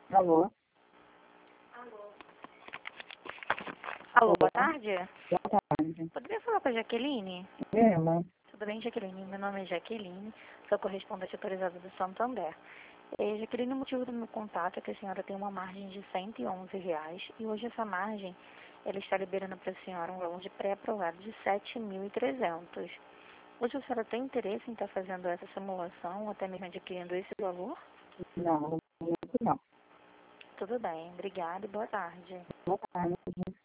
Alô? Alô, boa tarde. Boa tarde. Poderia falar com a Jaqueline? Mesmo? Tudo bem, Jaqueline? Meu nome é Jaqueline, sou correspondente autorizada do Santander. Jaqueline, o motivo do meu contato é que a senhora tem uma margem de R$ 111 e hoje essa margem ela está liberando para a senhora um valor de pré-aprovado de 7.300. Hoje a senhora tem interesse em estar fazendo essa simulação ou até mesmo adquirindo esse valor? Não, no momento não. Tudo bem, obrigada e boa tarde. Boa tarde.